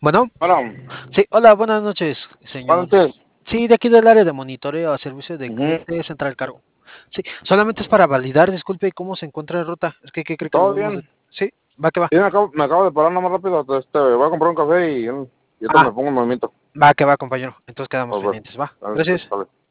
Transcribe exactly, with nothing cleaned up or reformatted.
Bueno, Bueno, sí, hola, buenas noches, señor. buenas noches. Sí, de aquí del área de monitoreo a servicio de Ujú. cliente Central Cargo. Sí, solamente es para validar, disculpe, cómo se encuentra en ruta. Es que, ¿qué cree que lo ¿Todo vemos? De... bien? Sí, va que va. Sí, me acabo, me acabo de parar nomás rápido. Este, voy a comprar un café y, y ahorita Ah, me pongo en movimiento. va que va, compañero. Entonces quedamos A ver, pendientes, va. a ver, pues, Gracias. sale.